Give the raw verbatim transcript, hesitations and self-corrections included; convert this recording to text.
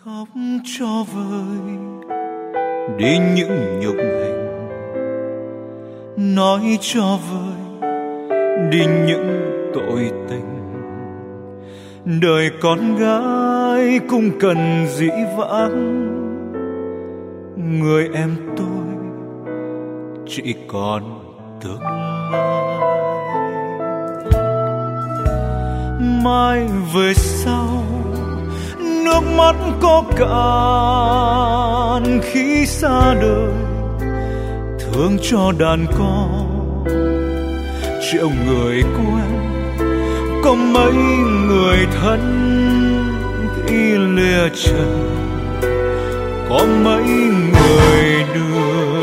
khóc cho vơi đi những nhục hình, nói cho vơi đi những tội tình. Đời con gái cũng cần dĩ vãng, người em tôi chỉ còn tương lai. Mai về sau nước mắt có cạn khi xa đời, thương cho đàn con triệu người quen, có mấy người thân khi lìa trần, có mấy người đưa